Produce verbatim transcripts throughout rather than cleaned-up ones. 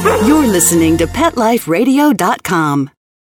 You're listening to pet life radio dot com.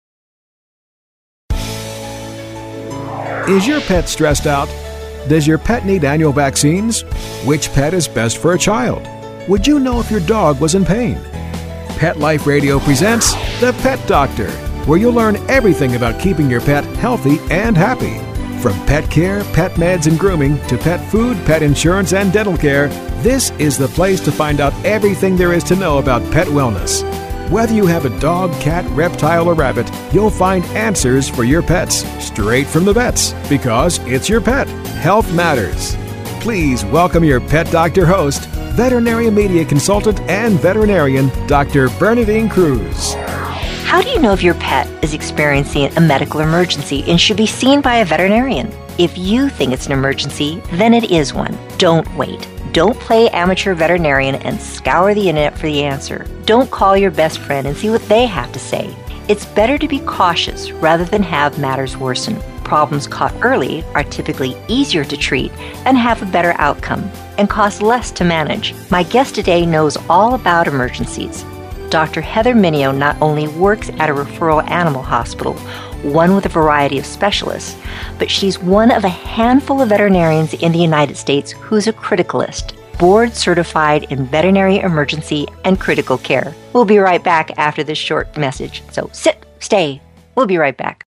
Is your pet stressed out? Does your pet need annual vaccines? Which pet is best for a child? Would you know if your dog was in pain? Pet Life Radio presents The Pet Doctor, where you'll learn everything about keeping your pet healthy and happy. From pet care, pet meds and grooming, to pet food, pet insurance, and dental care, this is the place to find out everything there is to know about pet wellness. Whether you have a dog, cat, reptile, or rabbit, you'll find answers for your pets straight from the vets, because it's your pet. Health matters. Please welcome your Pet Doctor host, veterinary media consultant and veterinarian, Doctor Bernadine Cruz. How do you know if your pet is experiencing a medical emergency and should be seen by a veterinarian? If you think it's an emergency, then it is one. Don't wait. Don't play amateur veterinarian and scour the internet for the answer. Don't call your best friend and see what they have to say. It's better to be cautious rather than have matters worsen. Problems caught early are typically easier to treat and have a better outcome and cost less to manage. My guest today knows all about emergencies. Doctor Heather Minio not only works at a referral animal hospital, one with a variety of specialists, but she's one of a handful of veterinarians in the United States who's a criticalist, board certified in veterinary emergency and critical care. We'll be right back after this short message. So sit, stay. We'll be right back.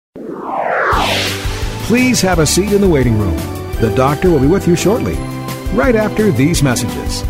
Please have a seat in the waiting room. The doctor will be with you shortly, right after these messages.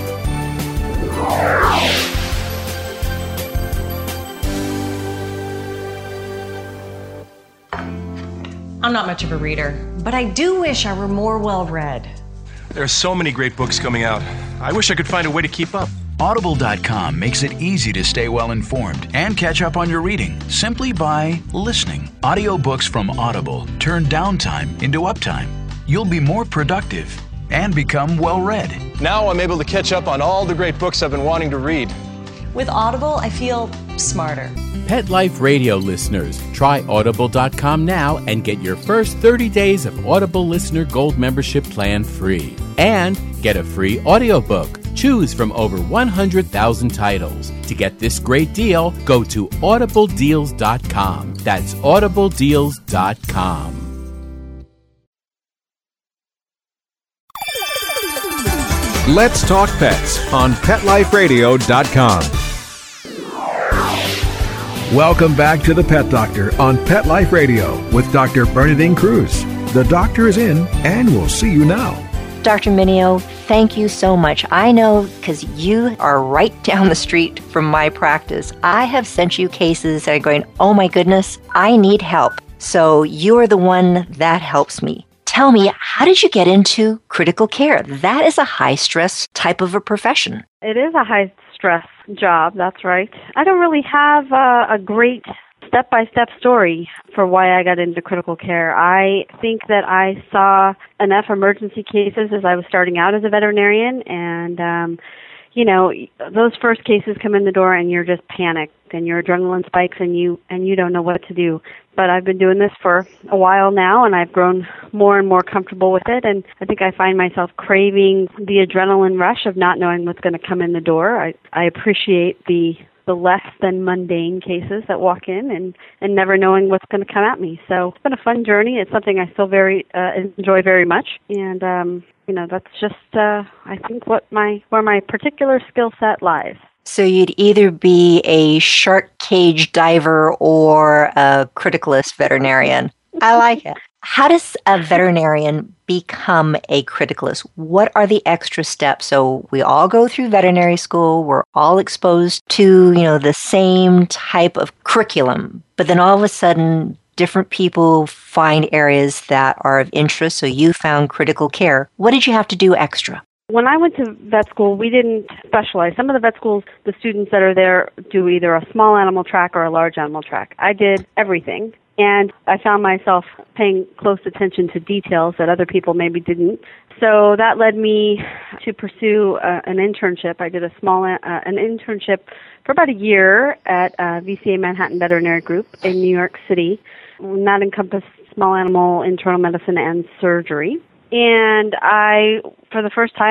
I'm not much of a reader, but I do wish I were more well-read. There are so many great books coming out. I wish I could find a way to keep up. Audible dot com makes it easy to stay well-informed and catch up on your reading simply by listening. Audiobooks from Audible turn downtime into uptime. You'll be more productive and become well-read. Now I'm able to catch up on all the great books I've been wanting to read. With Audible, I feel smarter. Pet Life Radio listeners, try Audible dot com now and get your first thirty days of Audible Listener Gold membership plan free. And get a free audiobook. Choose from over one hundred thousand titles. To get this great deal, go to audible deals dot com. That's audible deals dot com. Let's Talk Pets on pet life radio dot com. Welcome back to The Pet Doctor on Pet Life Radio with Doctor Bernadine Cruz. The doctor is in, and we'll see you now. Doctor Minio, thank you so much. I know because you are right down the street from my practice. I have sent you cases that are going, oh my goodness, I need help. So you are the one that helps me. Tell me, how did you get into critical care? That is a high-stress type of a profession. It is a high-stress job, that's right. I don't really have uh, a great step-by-step story for why I got into critical care. I think that I saw enough emergency cases as I was starting out as a veterinarian, and, um, you know, those first cases come in the door and you're just panicked and your adrenaline spikes and you and you don't know what to do. But I've been doing this for a while now, and I've grown more and more comfortable with it, and I think I find myself craving the adrenaline rush of not knowing what's going to come in the door. I, I appreciate the the less than mundane cases that walk in and, and never knowing what's going to come at me. So it's been a fun journey. It's something I still very uh, enjoy very much, and um, you know, that's just uh, I think what my where my particular skill set lies. So you'd either be a shark cage diver or a criticalist veterinarian. I like it. How does a veterinarian become a criticalist? What are the extra steps? So we all go through veterinary school. We're all exposed to, you know, the same type of curriculum. But then all of a sudden, different people find areas that are of interest. So you found critical care. What did you have to do extra? When I went to vet school, we didn't specialize. Some of the vet schools, the students that are there do either a small animal track or a large animal track. I did everything, and I found myself paying close attention to details that other people maybe didn't. So that led me to pursue uh, an internship. I did a small uh, an internship for about a year at uh, V C A Manhattan Veterinary Group in New York City. And that encompassed small animal internal medicine and surgery. And I, for the first time,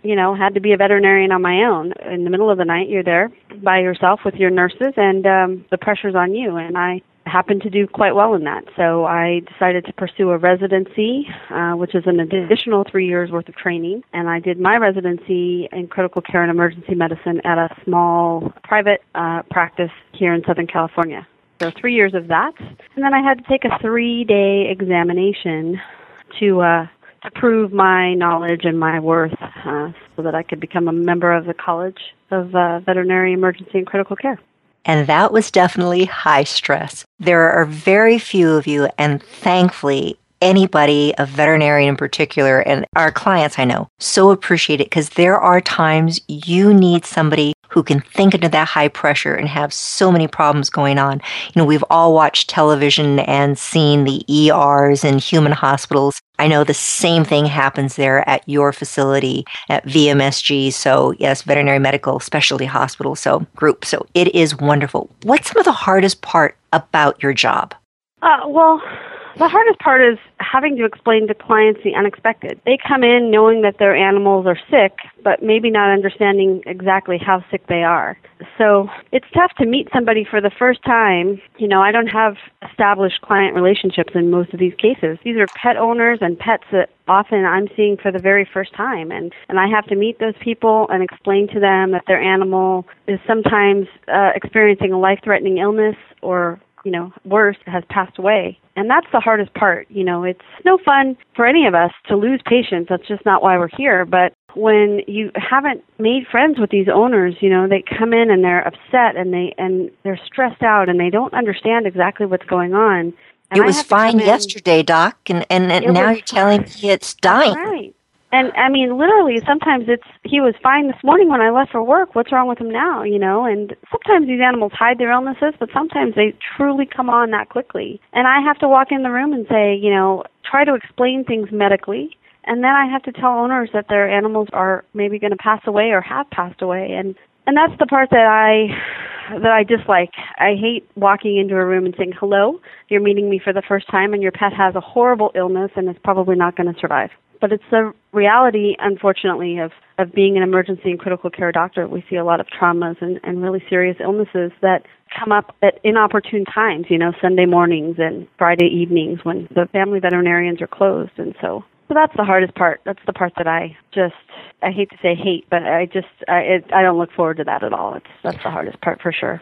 you know, had to be a veterinarian on my own. In the middle of the night, you're there by yourself with your nurses, and um, the pressure's on you. And I happened to do quite well in that. So I decided to pursue a residency, uh, which is an additional three years worth of training. And I did my residency in critical care and emergency medicine at a small private uh, practice here in Southern California. So three years of that. And then I had to take a three-day examination to uh, to prove my knowledge and my worth uh, so that I could become a member of the College of uh, Veterinary Emergency and Critical Care. And that was definitely high stress. There are very few of you, and thankfully, anybody, a veterinarian in particular, and our clients I know, so appreciate it because there are times you need somebody who can think into that high pressure and have so many problems going on. You know, we've all watched television and seen the E Rs in human hospitals. I know the same thing happens there at your facility at V M S G. So yes, Veterinary Medical Specialty Hospital, so group. So it is wonderful. What's some of the hardest part about your job? Uh, well, the hardest part is having to explain to clients the unexpected. They come in knowing that their animals are sick, but maybe not understanding exactly how sick they are. So it's tough to meet somebody for the first time. You know, I don't have established client relationships in most of these cases. These are pet owners and pets that often I'm seeing for the very first time. And, and I have to meet those people and explain to them that their animal is sometimes uh, experiencing a life-threatening illness or, you know, worse, has passed away. And that's the hardest part. You know, it's no fun for any of us to lose patients. That's just not why we're here. But when you haven't made friends with these owners, you know, they come in and they're upset and they and they're stressed out and they don't understand exactly what's going on. And it was fine yesterday, Doc, and, and, and now you're telling me it's dying. Right. And, I mean, literally, sometimes it's, he was fine this morning when I left for work. What's wrong with him now, you know? And sometimes these animals hide their illnesses, but sometimes they truly come on that quickly. And I have to walk in the room and say, you know, try to explain things medically. And then I have to tell owners that their animals are maybe going to pass away or have passed away. And, and that's the part that I that I dislike. I hate walking into a room and saying, hello, you're meeting me for the first time, and your pet has a horrible illness and is probably not going to survive. But it's the reality, unfortunately, of, of being an emergency and critical care doctor. We see a lot of traumas and, and really serious illnesses that come up at inopportune times, you know, Sunday mornings and Friday evenings when the family veterinarians are closed. And so, so that's the hardest part. That's the part that I just, I hate to say hate, but I just, I, it, I don't look forward to that at all. It's That's the hardest part for sure.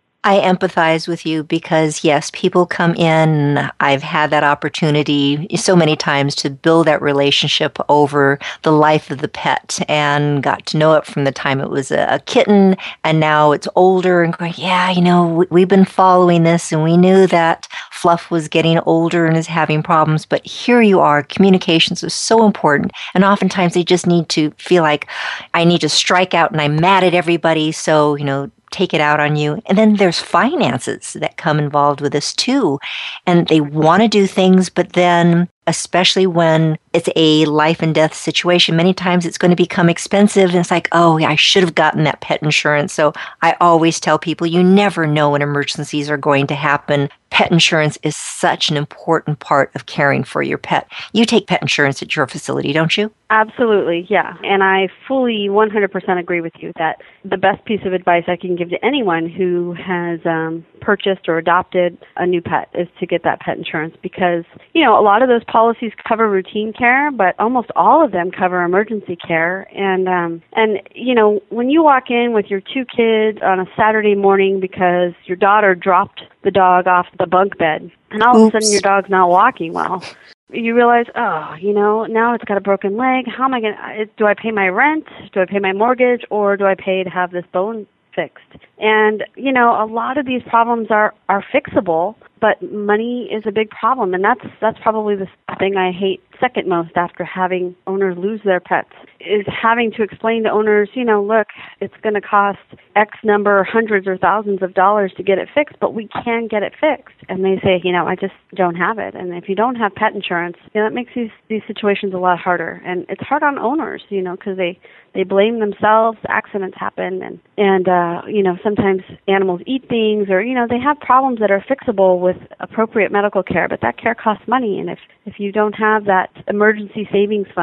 I empathize with you because, yes, people come in. I've had that opportunity so many times to build that relationship over the life of the pet and got to know it from the time it was a, a kitten and now it's older and going, yeah, you know, we, we've been following this and we knew that Fluff was getting older and is having problems, but here you are. Communications is so important. And oftentimes they just need to feel like I need to strike out and I'm mad at everybody. So, you know, take it out on you. And then there's finances that come involved with this too. And they want to do things, but then especially when it's a life and death situation, many times it's going to become expensive. And it's like, oh, I should have gotten that pet insurance. So I always tell people, you never know when emergencies are going to happen. Pet insurance is such an important part of caring for your pet. You take pet insurance at your facility, don't you? Absolutely, yeah. And I fully one hundred percent agree with you that the best piece of advice I can give to anyone who has um, purchased or adopted a new pet is to get that pet insurance because, you know, a lot of those policies cover routine care, but almost all of them cover emergency care. And, um, and you know, when you walk in with your two kids on a Saturday morning because your daughter dropped the dog off the bunk bed, and all Oops. of a sudden your dog's not walking well, you realize, oh, you know, now it's got a broken leg. How am I going to, do I pay my rent? Do I pay my mortgage? Or do I pay to have this bone fixed? And, you know, a lot of these problems are, are fixable, but money is a big problem. And that's, that's probably the thing I hate second most after having owners lose their pets, is having to explain to owners, you know, look, it's going to cost X number, hundreds or thousands of dollars to get it fixed, but we can get it fixed. And they say, you know, I just don't have it. And if you don't have pet insurance, you know, that makes these, these situations a lot harder. And it's hard on owners, you know, because they, they blame themselves, accidents happen, and, and uh, you know, sometimes animals eat things or, you know, they have problems that are fixable with appropriate medical care, but that care costs money. And if, if you don't have that emergency savings fund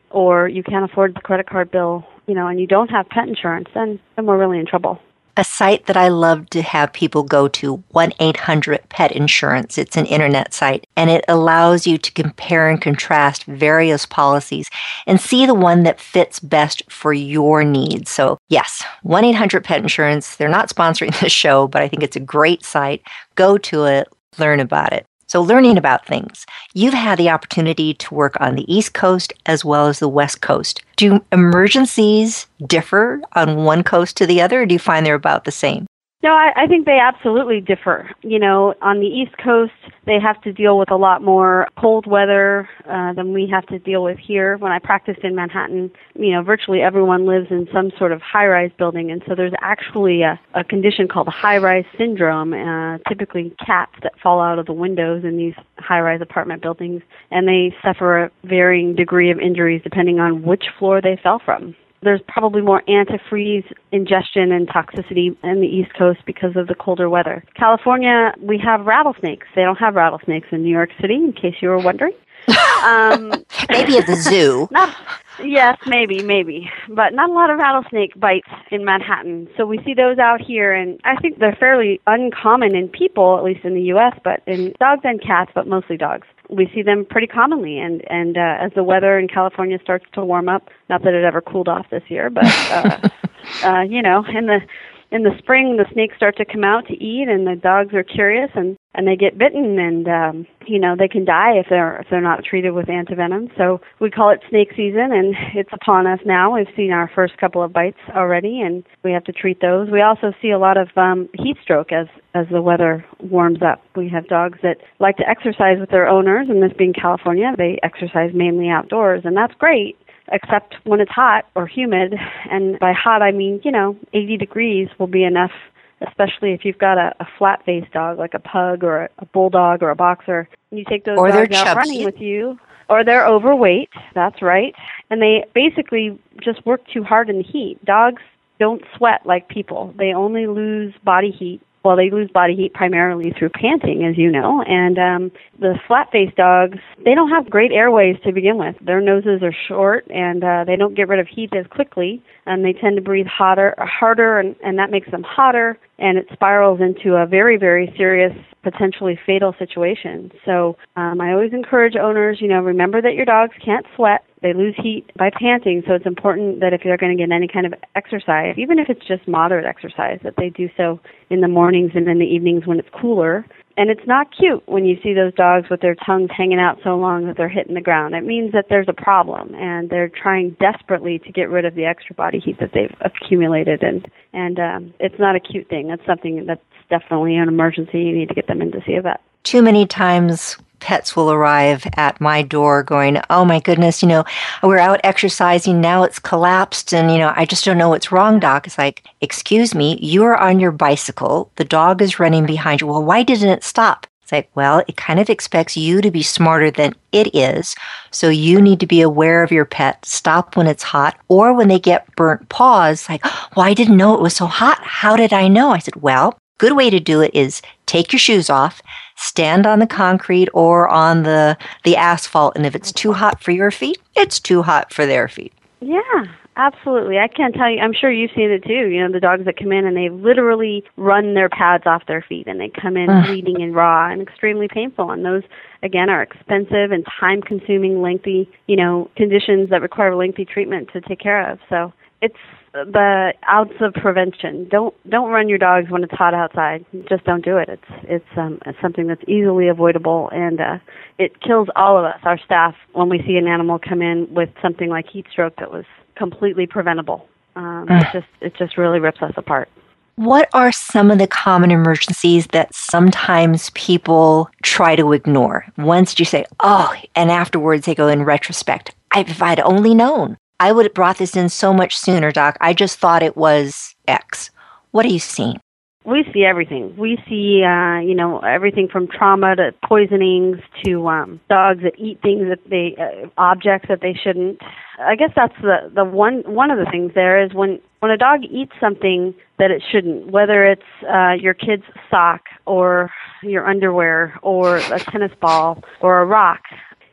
or you can't afford the credit card bill, you know, and you don't have pet insurance, then, then we're really in trouble. A site that I love to have people go to, one eight hundred pet insurance. It's an internet site, and it allows you to compare and contrast various policies and see the one that fits best for your needs. So yes, one eight hundred pet insurance. They're not sponsoring this show, but I think it's a great site. Go to it, learn about it. So learning about things. You've had the opportunity to work on the East Coast as well as the West Coast. Do emergencies differ on one coast to the other, or do you find they're about the same? No, I, I think they absolutely differ. You know, on the East Coast, they have to deal with a lot more cold weather uh, than we have to deal with here. When I practiced in Manhattan, you know, virtually everyone lives in some sort of high-rise building, and so there's actually a, a condition called high-rise syndrome, uh, typically cats that fall out of the windows in these high-rise apartment buildings, and they suffer a varying degree of injuries depending on which floor they fell from. There's probably more antifreeze ingestion and toxicity in the East Coast because of the colder weather. California, we have rattlesnakes. They don't have rattlesnakes in New York City, in case you were wondering. Um, maybe at the zoo. Not, yes, maybe, maybe. But not a lot of rattlesnake bites in Manhattan. So we see those out here, and I think they're fairly uncommon in people, at least in the U S, but in dogs and cats, but mostly dogs. We see them pretty commonly, and, and uh, as the weather in California starts to warm up, not that it ever cooled off this year, but, uh, uh, you know, in the in the spring, the snakes start to come out to eat, and the dogs are curious, and, and they get bitten, and, um, you know, they can die if they're if they're not treated with antivenom. So we call it snake season, and it's upon us now. We've seen our first couple of bites already, and we have to treat those. We also see a lot of um, heat stroke as, as the weather warms up. We have dogs that like to exercise with their owners, and this being California, they exercise mainly outdoors, and that's great, except when it's hot or humid. And by hot, I mean, you know, eighty degrees will be enough, especially if you've got a, a flat-faced dog like a pug or a, a bulldog or a boxer. And you take those or dogs out chubby. running with you, or they're overweight, that's right, and they basically just work too hard in the heat. Dogs don't sweat like people. They only lose body heat. Well, they lose body heat primarily through panting, as you know, and um, the flat-faced dogs, they don't have great airways to begin with. Their noses are short, and uh, they don't get rid of heat as quickly, and they tend to breathe hotter, harder, and, and that makes them hotter, and it spirals into a very, very serious, potentially fatal situation. So um, I always encourage owners, you know, remember that your dogs can't sweat. They lose heat by panting, so it's important that if they're going to get any kind of exercise, even if it's just moderate exercise, that they do so in the mornings and in the evenings when it's cooler. And it's not cute when you see those dogs with their tongues hanging out so long that they're hitting the ground. It means that there's a problem, and they're trying desperately to get rid of the extra body heat that they've accumulated. And, and um, it's not a cute thing. That's something that's definitely an emergency. You need to get them in to see a vet. Too many times pets will arrive at my door going, oh my goodness, you know, we're out exercising, now it's collapsed, and, you know, I just don't know what's wrong, Doc. It's like, excuse me, you're on your bicycle, the dog is running behind you. Well, why didn't it stop? It's like, well, it kind of expects you to be smarter than it is, so you need to be aware of your pet, stop when it's hot, or when they get burnt paws, like, well, I didn't know it was so hot. How did I know? I said, well, good way to do it is take your shoes off, stand on the concrete or on the, the asphalt, and if it's too hot for your feet, it's too hot for their feet. Yeah, absolutely. I can't tell you, I'm sure you've seen it too, you know, the dogs that come in and they literally run their pads off their feet, and they come in bleeding and raw and extremely painful, and those, again, are expensive and time-consuming, lengthy, you know, conditions that require lengthy treatment to take care of. So it's the ounce of prevention. Don't don't run your dogs when it's hot outside. Just don't do it. It's it's um it's something that's easily avoidable, and uh, it kills all of us, our staff, when we see an animal come in with something like heat stroke that was completely preventable. Um, it just it just really rips us apart. What are some of the common emergencies that sometimes people try to ignore? Once you say, oh, and afterwards they go in retrospect, if I'd only known, I would have brought this in so much sooner, Doc. I just thought it was X. What are you seeing? We see everything. We see, uh, you know, everything from trauma to poisonings to um, dogs that eat things that they, uh, objects that they shouldn't. I guess that's the, the one, one of the things there is when, when a dog eats something that it shouldn't, whether it's uh, your kid's sock or your underwear or a tennis ball or a rock,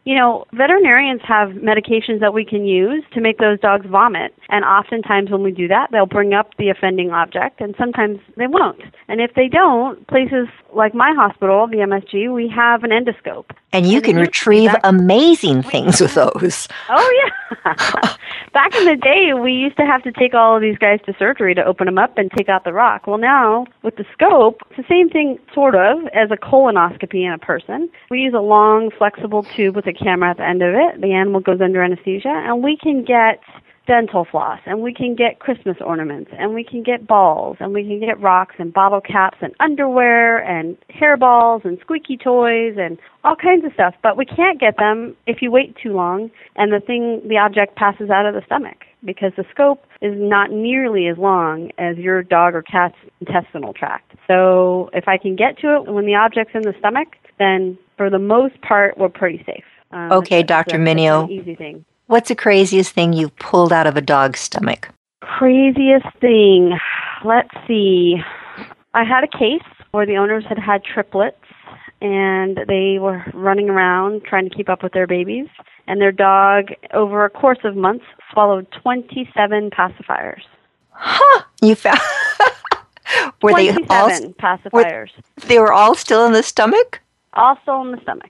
you know, veterinarians have medications that we can use to make those dogs vomit. And oftentimes when we do that, they'll bring up the offending object, and sometimes they won't. And if they don't, places like my hospital, the M S G, we have an endoscope. And you and can retrieve back- amazing things with those. Oh, yeah. Back in the day, we used to have to take all of these guys to surgery to open them up and take out the rock. Well, now, with the scope, it's the same thing, sort of, as a colonoscopy in a person. We use a long, flexible tube with a camera at the end of it. The animal goes under anesthesia, and we can get dental floss, and we can get Christmas ornaments, and we can get balls, and we can get rocks and bottle caps and underwear and hairballs and squeaky toys and all kinds of stuff. But we can't get them if you wait too long and the thing, the object passes out of the stomach, because the scope is not nearly as long as your dog or cat's intestinal tract. So if I can get to it when the object's in the stomach, then for the most part, we're pretty safe. Um, okay, Doctor Mineo. Easy thing. What's the craziest thing you've pulled out of a dog's stomach? Craziest thing. Let's see. I had a case where the owners had had triplets, and they were running around trying to keep up with their babies. And their dog, over a course of months, swallowed twenty-seven pacifiers. Huh! You found... were they all pacifiers. Were, they were all still in the stomach? All still in the stomach.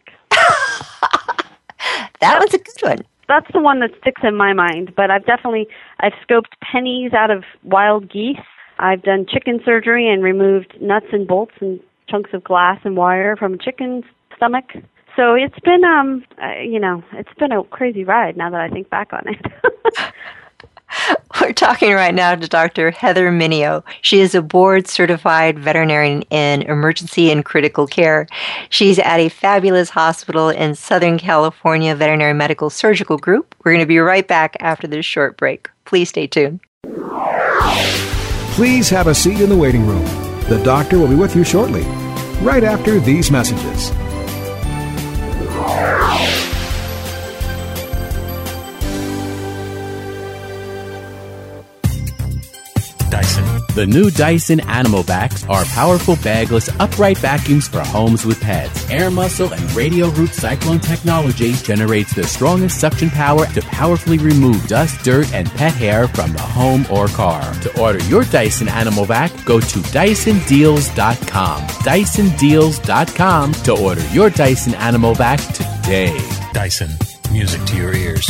That one's a good one. That's the one that sticks in my mind, but I've definitely, I've scoped pennies out of wild geese. I've done chicken surgery and removed nuts and bolts and chunks of glass and wire from a chicken's stomach. So it's been, um, uh, you know, it's been a crazy ride now that I think back on it. We're talking right now to Doctor Heather Mineo. She is a board-certified veterinarian in emergency and critical care. She's at a fabulous hospital in Southern California Veterinary Medical Surgical Group. We're going to be right back after this short break. Please stay tuned. Please have a seat in the waiting room. The doctor will be with you shortly, right after these messages. Dyson. The new Dyson Animal Vacs are powerful bagless upright vacuums for homes with pets. Air muscle and radio root cyclone technology generates the strongest suction power to powerfully remove dust, dirt, and pet hair from the home or car. To order your Dyson Animal Vac, go to Dyson Deals dot com. Dyson Deals dot com to order your Dyson Animal Vac today. Dyson. Music to your ears.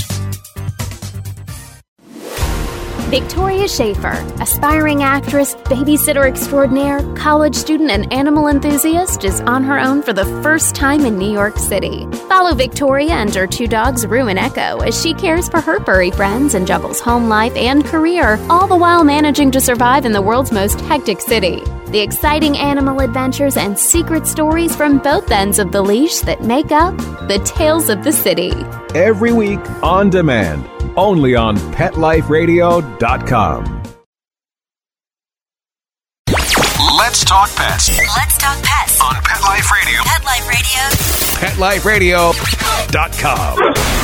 Victoria Schaefer, aspiring actress, babysitter extraordinaire, college student, and animal enthusiast, is on her own for the first time in New York City. Follow Victoria and her two dogs, Rue and Echo, as she cares for her furry friends and juggles home life and career, all the while managing to survive in the world's most hectic city. The exciting animal adventures and secret stories from both ends of the leash that make up the Tales of the City. Every week on demand, only on Pet Life Radio dot com. Let's talk pets. Let's talk pets on Pet Life Radio. Pet Life Radio. Pet Life Radio dot com.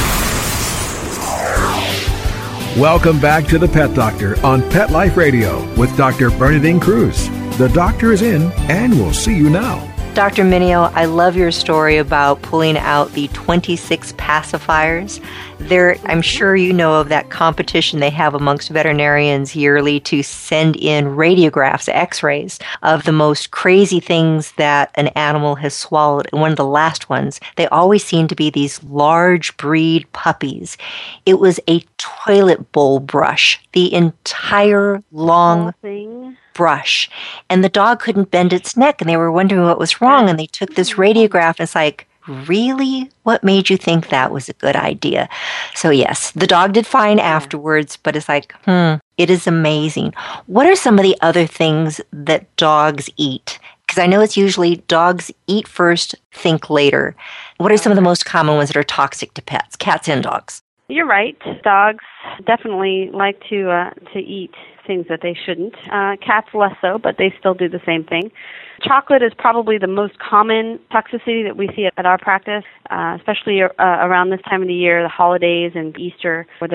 Welcome back to the Pet Doctor on Pet Life Radio with Doctor Bernadine Cruz. The doctor is in, and we'll see you now. Doctor Mineo, I love your story about pulling out the twenty-six pacifiers. There, I'm sure you know of that competition they have amongst veterinarians yearly to send in radiographs, x-rays, of the most crazy things that an animal has swallowed. And one of the last ones, they always seem to be these large breed puppies. It was a toilet bowl brush, the entire long thing. brush, and the dog couldn't bend its neck, and they were wondering what was wrong, and they took this radiograph, and it's like, really? What made you think that was a good idea? So yes, the dog did fine afterwards, but it's like, hmm, it is amazing. What are some of the other things that dogs eat? Because I know it's usually dogs eat first, think later. What are some of the most common ones that are toxic to pets, cats and dogs? You're right. Dogs definitely like to uh, to eat things that they shouldn't. Uh, cats less so, but they still do the same thing. Chocolate is probably the most common toxicity that we see at our practice, uh, especially uh, around this time of the year, the holidays and Easter, where there's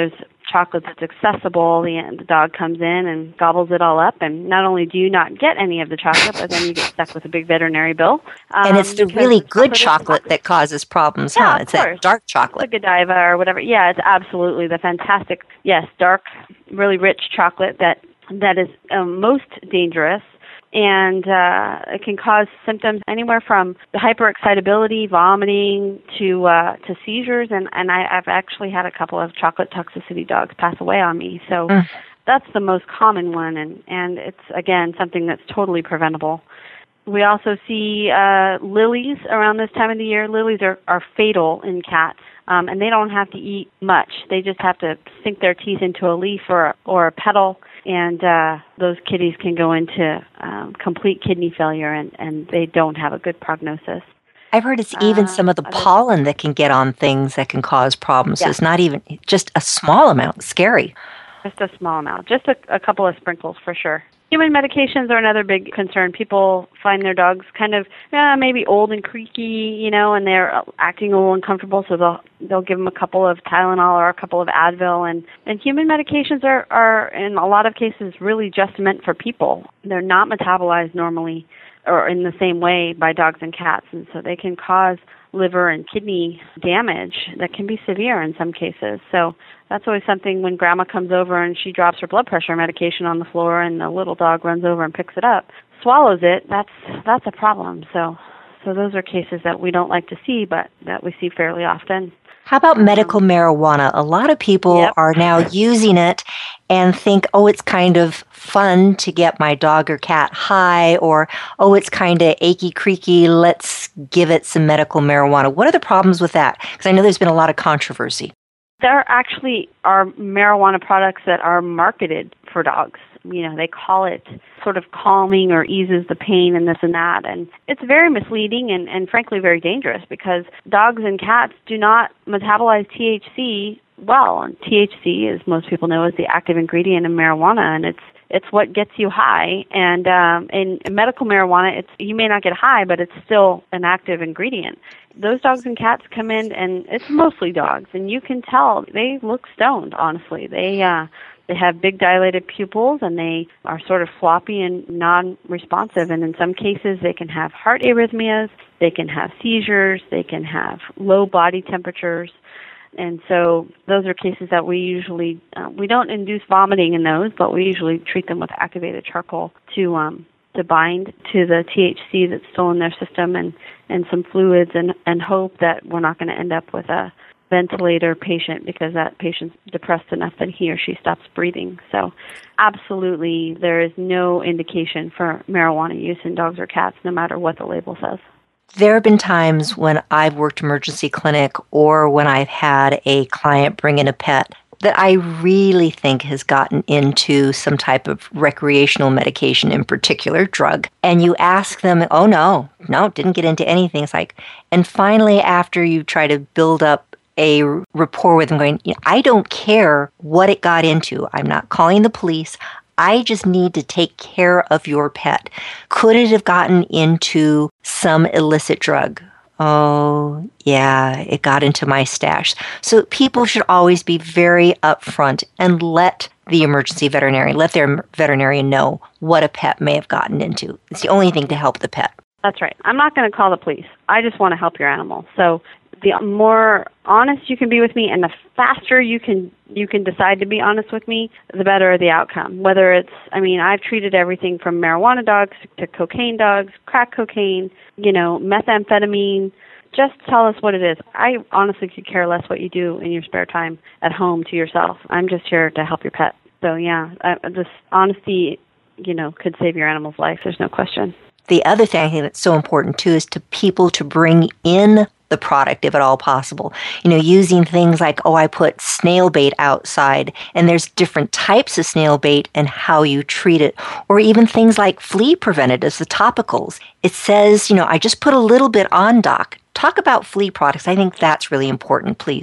chocolate that's accessible, the, the dog comes in and gobbles it all up, and not only do you not get any of the chocolate, but then you get stuck with a big veterinary bill. Um, and it's the really good chocolate, chocolate that causes problems, yeah, huh? It's that course. dark chocolate. The Godiva or whatever. Yeah, it's absolutely the fantastic, yes, dark, really rich chocolate that that is um, most dangerous. And uh, it can cause symptoms anywhere from hyperexcitability, vomiting, to uh, to seizures. And, and I, I've actually had a couple of chocolate toxicity dogs pass away on me. So mm. that's the most common one. And, and it's, again, something that's totally preventable. We also see uh, lilies around this time of the year. Lilies are, are fatal in cats, um, and they don't have to eat much. They just have to sink their teeth into a leaf or, or a petal, and uh, those kitties can go into um, complete kidney failure, and, and they don't have a good prognosis. I've heard it's even uh, some of the pollen that can get on things that can cause problems. Yeah. So it's not even just a small amount. Scary. Just a small amount. Just a, a couple of sprinkles for sure. Human medications are another big concern. People find their dogs kind of uh, maybe old and creaky, you know, and they're acting a little uncomfortable, so they'll they'll give them a couple of Tylenol or a couple of Advil. And, and human medications are, are, in a lot of cases, really just meant for people. They're not metabolized normally or in the same way by dogs and cats, and so they can cause liver and kidney damage that can be severe in some cases. So that's always something when Grandma comes over and she drops her blood pressure medication on the floor and the little dog runs over and picks it up, swallows it, that's that's a problem. So so those are cases that we don't like to see, but that we see fairly often. How about medical marijuana? A lot of people Yep. are now using it and think, oh, it's kind of fun to get my dog or cat high, or, oh, it's kind of achy, creaky, let's give it some medical marijuana. What are the problems with that? Because I know there's been a lot of controversy. There actually are marijuana products that are marketed for dogs. You know, they call it sort of calming or eases the pain and this and that. And it's very misleading and, and frankly very dangerous because dogs and cats do not metabolize T H C well. And T H C, as most people know, is the active ingredient in marijuana, and it's it's what gets you high. And um, in medical marijuana, it's you may not get high, but it's still an active ingredient. Those dogs and cats come in, and it's mostly dogs, and you can tell they look stoned, honestly. They uh, they have big dilated pupils, and they are sort of floppy and non-responsive, and in some cases they can have heart arrhythmias, they can have seizures, they can have low body temperatures. And so those are cases that we usually, uh, we don't induce vomiting in those, but we usually treat them with activated charcoal to um, to bind to the T H C that's still in their system and, and some fluids and, and hope that we're not going to end up with a ventilator patient because that patient's depressed enough that he or she stops breathing. So absolutely there is no indication for marijuana use in dogs or cats, no matter what the label says. There have been times when I've worked emergency clinic or when I've had a client bring in a pet that I really think has gotten into some type of recreational medication, in particular drug. And you ask them, oh, no, no, didn't get into anything. It's like, and finally, after you try to build up a rapport with them going, you know, I don't care what it got into. I'm not calling the police. I just need to take care of your pet. Could it have gotten into some illicit drug? Oh, yeah, it got into my stash. So people should always be very upfront and let the emergency veterinarian, let their veterinarian know what a pet may have gotten into. It's the only thing to help the pet. That's right. I'm not going to call the police. I just want to help your animal. So the more honest you can be with me and the faster you can you can decide to be honest with me, the better the outcome. Whether it's, I mean, I've treated everything from marijuana dogs to cocaine dogs, crack cocaine, you know, methamphetamine. Just tell us what it is. I honestly could care less what you do in your spare time at home to yourself. I'm just here to help your pet. So, yeah, uh, this honesty, you know, could save your animal's life. There's no question. The other thing I think that's so important, too, is to people to bring in the product if at all possible. You know, using things like, oh, I put snail bait outside, and there's different types of snail bait and how you treat it. Or even things like flea preventatives, the topicals. It says, you know, I just put a little bit on, doc. Talk about flea products. I think that's really important, please.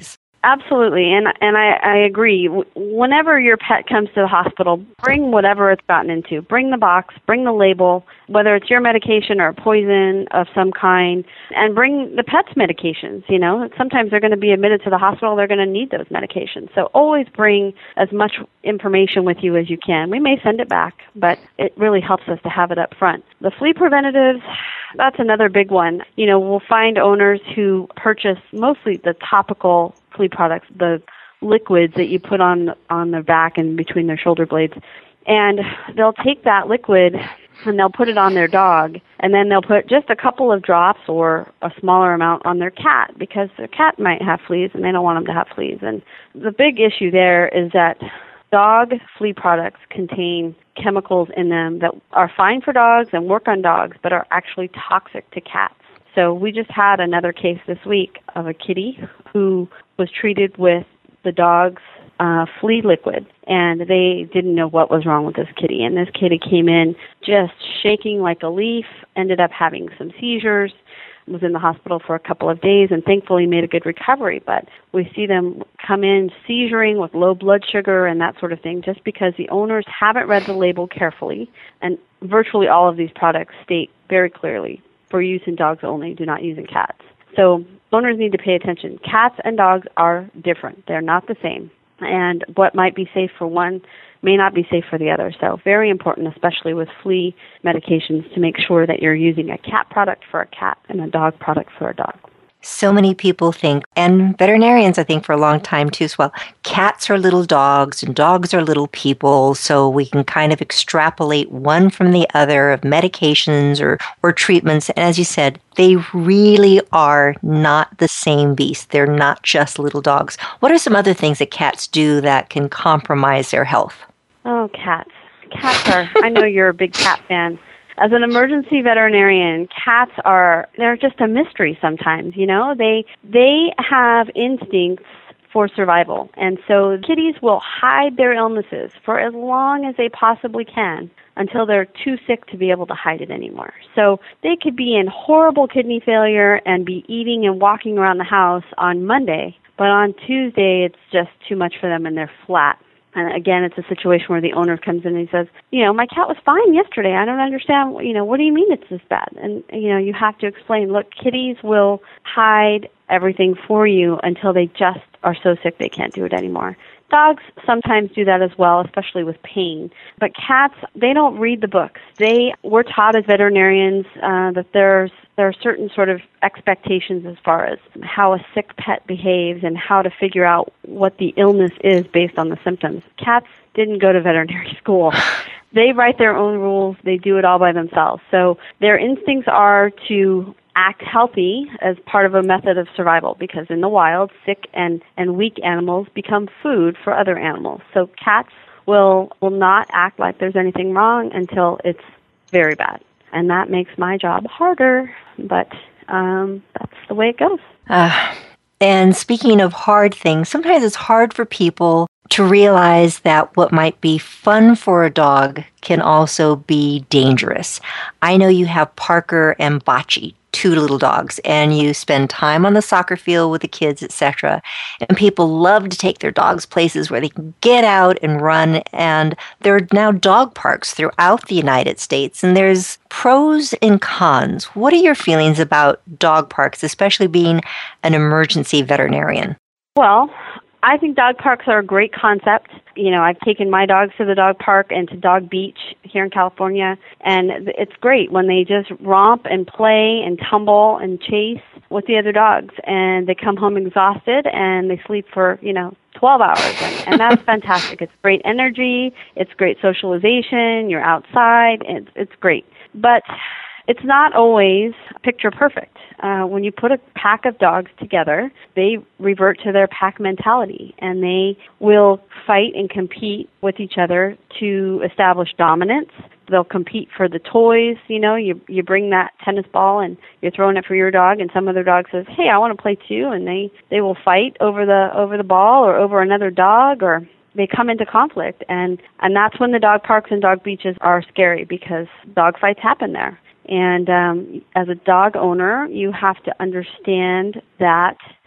Absolutely, and and I, I agree. Whenever your pet comes to the hospital, bring whatever it's gotten into. Bring the box, bring the label, whether it's your medication or a poison of some kind, and bring the pet's medications. You know, sometimes they're going to be admitted to the hospital. They're going to need those medications. So always bring as much information with you as you can. We may send it back, but it really helps us to have it up front. The flea preventatives, that's another big one. You know, we'll find owners who purchase mostly the topical flea products, the liquids that you put on on their back and between their shoulder blades, and they'll take that liquid and they'll put it on their dog, and then they'll put just a couple of drops or a smaller amount on their cat because their cat might have fleas and they don't want them to have fleas. And the big issue there is that dog flea products contain chemicals in them that are fine for dogs and work on dogs, but are actually toxic to cats. So we just had another case this week of a kitty who was treated with the dog's uh, flea liquid, and they didn't know what was wrong with this kitty. And this kitty came in just shaking like a leaf, ended up having some seizures, was in the hospital for a couple of days, and thankfully made a good recovery. But we see them come in seizuring with low blood sugar and that sort of thing just because the owners haven't read the label carefully. And virtually all of these products state very clearly, for use in dogs only, do not use in cats. So owners need to pay attention. Cats and dogs are different. They're not the same. And what might be safe for one may not be safe for the other. So very important, especially with flea medications, to make sure that you're using a cat product for a cat and a dog product for a dog. So many people think, and veterinarians I think for a long time too as well, cats are little dogs and dogs are little people, so we can kind of extrapolate one from the other of medications or, or treatments. And as you said, they really are not the same beast. They're not just little dogs. What are some other things that cats do that can compromise their health? Oh, cats. Cats are, I know you're a big cat fan. As an emergency veterinarian, cats are, they're just a mystery sometimes, you know. They they have instincts for survival. And so kitties will hide their illnesses for as long as they possibly can until they're too sick to be able to hide it anymore. So they could be in horrible kidney failure and be eating and walking around the house on Monday, but on Tuesday it's just too much for them and they're flat. And again, it's a situation where the owner comes in and he says, you know, my cat was fine yesterday. I don't understand, you know, what do you mean it's this bad? And, you know, you have to explain, look, kitties will hide everything for you until they just are so sick they can't do it anymore. Dogs sometimes do that as well, especially with pain. But cats, they don't read the books. They, we're taught as veterinarians uh, that there's there are certain sort of expectations as far as how a sick pet behaves and how to figure out what the illness is based on the symptoms. Cats didn't go to veterinary school. They write their own rules. They do it all by themselves. So their instincts are to act healthy as part of a method of survival because in the wild, sick and, and weak animals become food for other animals. So cats will will not act like there's anything wrong until it's very bad. And that makes my job harder, but um, that's the way it goes. Uh, and speaking of hard things, sometimes it's hard for people to realize that what might be fun for a dog can also be dangerous. I know you have Parker and Bocce, two little dogs, and you spend time on the soccer field with the kids, et cetera. And people love to take their dogs places where they can get out and run. And there are now dog parks throughout the United States, and there's pros and cons. What are your feelings about dog parks, especially being an emergency veterinarian? Well, I think dog parks are a great concept. You know, I've taken my dogs to the dog park and to Dog Beach here in California, and it's great when they just romp and play and tumble and chase with the other dogs, and they come home exhausted and they sleep for, you know, twelve hours, and, and that's fantastic. It's great energy, it's great socialization, you're outside, it's, it's great. But it's not always picture perfect. Uh, when you put a pack of dogs together, they revert to their pack mentality, and they will fight and compete with each other to establish dominance. They'll compete for the toys. You know, you you bring that tennis ball and you're throwing it for your dog, and some other dog says, "Hey, I want to play too," and they they will fight over the over the ball or over another dog, or they come into conflict, and and that's when the dog parks and dog beaches are scary because dog fights happen there. And um, as a dog owner, you have to understand that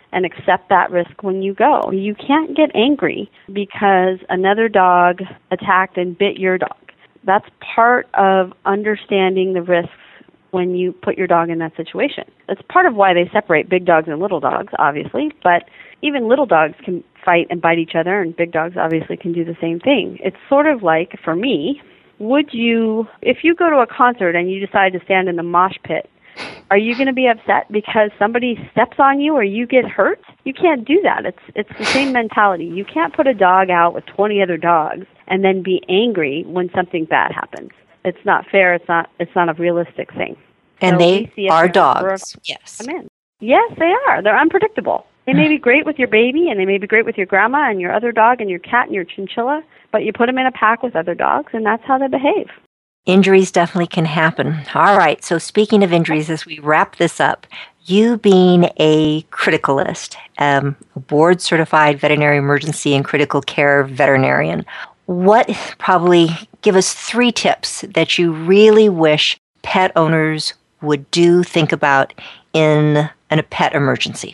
and accept that risk when you go. You can't get angry because another dog attacked and bit your dog. That's part of understanding the risks when you put your dog in that situation. That's part of why they separate big dogs and little dogs, obviously, but even little dogs can fight and bite each other, and big dogs obviously can do the same thing. It's sort of like, for me, would you, if you go to a concert and you decide to stand in the mosh pit, are you going to be upset because somebody steps on you or you get hurt? You can't do that. It's it's the same mentality. You can't put a dog out with twenty other dogs and then be angry when something bad happens. It's not fair. It's not it's not a realistic thing. And so they are dogs. Yes. Come in. Yes, they are. They're unpredictable. They may be great with your baby, and they may be great with your grandma and your other dog and your cat and your chinchilla, but you put them in a pack with other dogs, and that's how they behave. Injuries definitely can happen. All right, so speaking of injuries, as we wrap this up, you being a criticalist, um, a board-certified veterinary emergency and critical care veterinarian, what probably give us three tips that you really wish pet owners would do, think about in, in a pet emergency?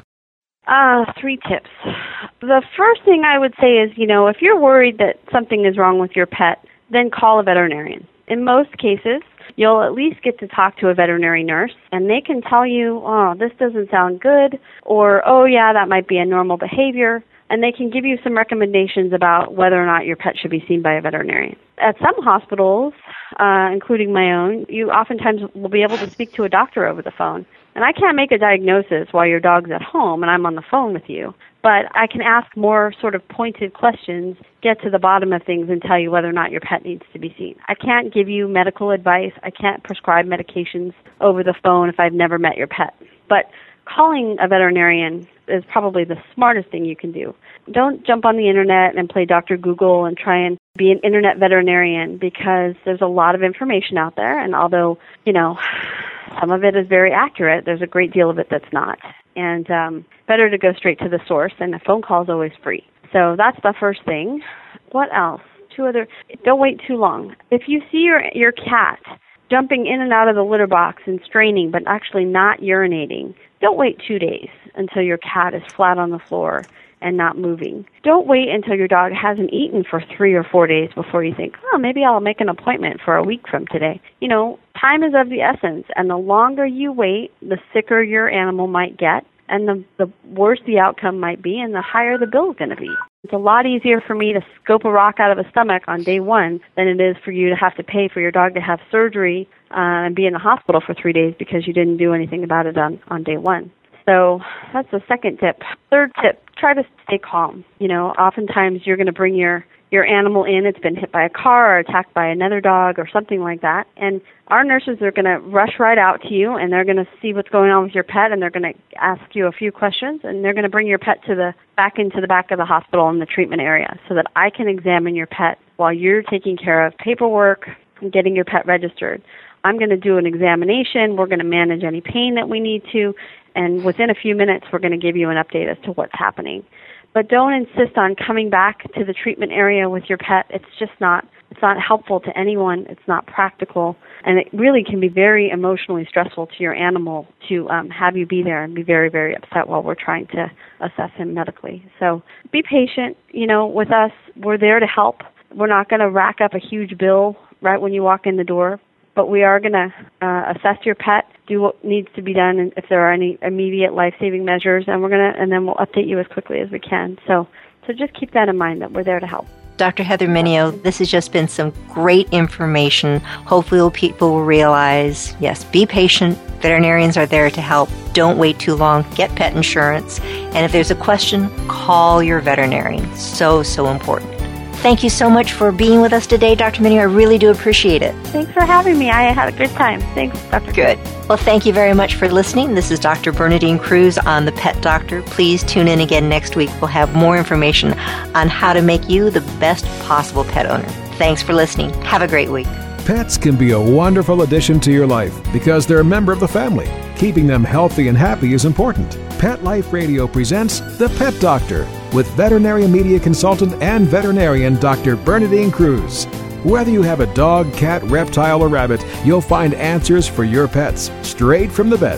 Uh, three tips. The first thing I would say is, you know, if you're worried that something is wrong with your pet, then call a veterinarian. In most cases, you'll at least get to talk to a veterinary nurse, and they can tell you, oh, this doesn't sound good, or, oh, yeah, that might be a normal behavior, and they can give you some recommendations about whether or not your pet should be seen by a veterinarian. At some hospitals, uh, including my own, you oftentimes will be able to speak to a doctor over the phone. And I can't make a diagnosis while your dog's at home and I'm on the phone with you, but I can ask more sort of pointed questions, get to the bottom of things, and tell you whether or not your pet needs to be seen. I can't give you medical advice. I can't prescribe medications over the phone if I've never met your pet. But calling a veterinarian is probably the smartest thing you can do. Don't jump on the internet and play Doctor Google and try and be an internet veterinarian, because there's a lot of information out there, and although, you know, some of it is very accurate, there's a great deal of it that's not. And um, better to go straight to the source, and a phone call is always free. So that's the first thing. What else? Two other, don't wait too long. If you see your your cat jumping in and out of the litter box and straining, but actually not urinating, don't wait two days until your cat is flat on the floor and not moving. Don't wait until your dog hasn't eaten for three or four days before you think, oh, maybe I'll make an appointment for a week from today. You know, time is of the essence, and the longer you wait, the sicker your animal might get, and the, the worse the outcome might be, and the higher the bill is going to be. It's a lot easier for me to scope a rock out of a stomach on day one than it is for you to have to pay for your dog to have surgery uh, and be in the hospital for three days because you didn't do anything about it on, on day one. So that's the second tip. Third tip, try to stay calm. You know, oftentimes you're going to bring your, your animal in. It's been hit by a car or attacked by another dog or something like that. And our nurses are going to rush right out to you, and they're going to see what's going on with your pet, and they're going to ask you a few questions, and they're going to bring your pet to the back into the back of the hospital in the treatment area so that I can examine your pet while you're taking care of paperwork and getting your pet registered. I'm going to do an examination. We're going to manage any pain that we need to, and within a few minutes, we're going to give you an update as to what's happening. But don't insist on coming back to the treatment area with your pet. It's just not, it's not helpful to anyone. It's not practical. And it really can be very emotionally stressful to your animal to um, have you be there and be very, very upset while we're trying to assess him medically. So be patient, you know, with us. We're there to help. We're not going to rack up a huge bill right when you walk in the door. But we are going to uh, assess your pet, do what needs to be done, and if there are any immediate life-saving measures, and we're going to, and then we'll update you as quickly as we can. So, so just keep that in mind that we're there to help. Doctor Heather Minio, this has just been some great information. Hopefully people will realize, yes, be patient. Veterinarians are there to help. Don't wait too long. Get pet insurance. And if there's a question, call your veterinarian. So, so important. Thank you so much for being with us today, Doctor Minio. I really do appreciate it. Thanks for having me. I had a good time. Thanks, Doctor Good. Well, thank you very much for listening. This is Doctor Bernadine Cruz on The Pet Doctor. Please tune in again next week. We'll have more information on how to make you the best possible pet owner. Thanks for listening. Have a great week. Pets can be a wonderful addition to your life because they're a member of the family. Keeping them healthy and happy is important. Pet Life Radio presents The Pet Doctor with veterinary media consultant and veterinarian Doctor Bernadine Cruz. Whether you have a dog, cat, reptile, or rabbit, you'll find answers for your pets straight from the vets.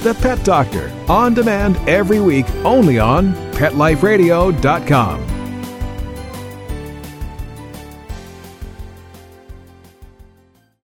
The Pet Doctor, on demand every week only on pet life radio dot com.